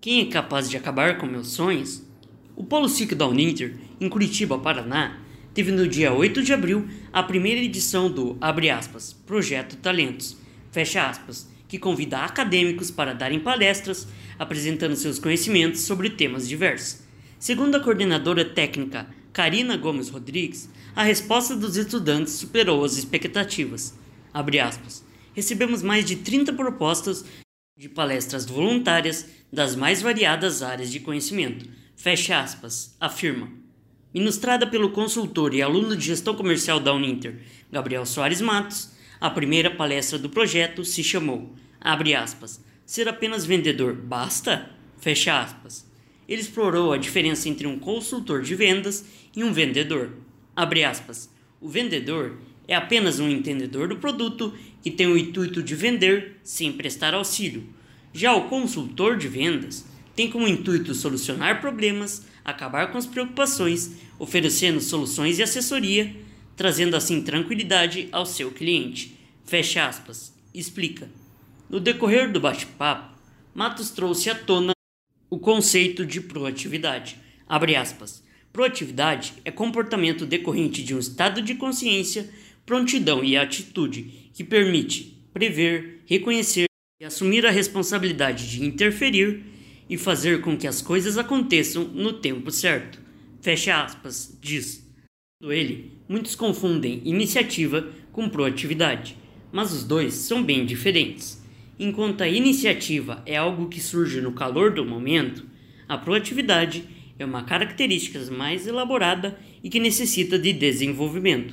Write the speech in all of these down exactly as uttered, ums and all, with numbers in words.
Quem é capaz de acabar com meus sonhos? O Polo Ciclo da Uninter, em Curitiba, Paraná, teve no dia oito de abril a primeira edição do, abre aspas, Projeto Talentos, fecha aspas, que convida acadêmicos para darem palestras, apresentando seus conhecimentos sobre temas diversos. Segundo a coordenadora técnica Karina Gomes Rodrigues, a resposta dos estudantes superou as expectativas. Abre aspas, recebemos mais de trinta propostas de palestras voluntárias das mais variadas áreas de conhecimento, fecha aspas, afirma. Ministrada pelo consultor e aluno de gestão comercial da Uninter, Gabriel Soares Matos, a primeira palestra do projeto se chamou, abre aspas, ser apenas vendedor basta? Fecha aspas. Ele explorou a diferença entre um consultor de vendas e um vendedor. Abre aspas. O vendedor é apenas um entendedor do produto que tem o intuito de vender sem prestar auxílio. Já o consultor de vendas tem como intuito solucionar problemas, acabar com as preocupações, oferecendo soluções e assessoria, trazendo assim tranquilidade ao seu cliente. Fecha aspas. Explica. No decorrer do bate-papo, Matos trouxe à tona o conceito de proatividade. Abre aspas. Proatividade é comportamento decorrente de um estado de consciência, prontidão e atitude que permite prever, reconhecer e assumir a responsabilidade de interferir e fazer com que as coisas aconteçam no tempo certo. Fecha aspas, diz. Ele, muitos confundem iniciativa com proatividade, mas os dois são bem diferentes. Enquanto a iniciativa é algo que surge no calor do momento, a proatividade é uma característica mais elaborada e que necessita de desenvolvimento.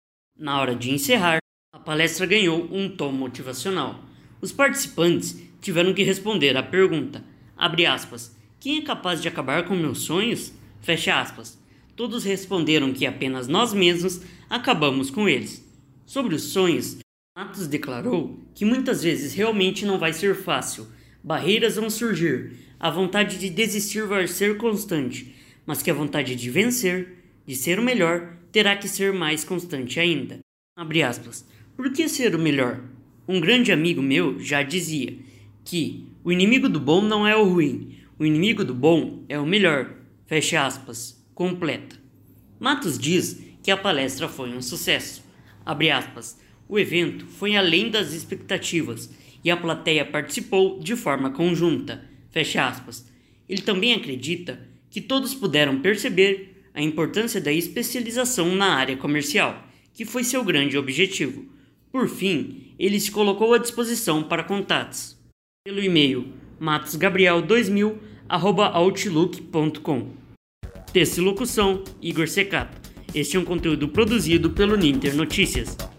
Na hora de encerrar, a palestra ganhou um tom motivacional. Os participantes tiveram que responder à pergunta, abre aspas, quem é capaz de acabar com meus sonhos? Fecha aspas. Todos responderam que apenas nós mesmos acabamos com eles. Sobre os sonhos, Matos declarou que muitas vezes realmente não vai ser fácil, barreiras vão surgir, a vontade de desistir vai ser constante, mas que a vontade de vencer, de ser o melhor, terá que ser mais constante ainda. Abre aspas. Por que ser o melhor? Um grande amigo meu já dizia que o inimigo do bom não é o ruim, o inimigo do bom é o melhor. Fecha aspas. Completa. Matos diz que a palestra foi um sucesso. Abre aspas. O evento foi além das expectativas e a plateia participou de forma conjunta. Fecha aspas. Ele também acredita que todos puderam perceber a importância da especialização na área comercial, que foi seu grande objetivo. Por fim, ele se colocou à disposição para contatos pelo e-mail matosgabriel dois mil arroba outlook ponto com. Texto e locução, Igor Secato. Este é um conteúdo produzido pelo Ninter Notícias.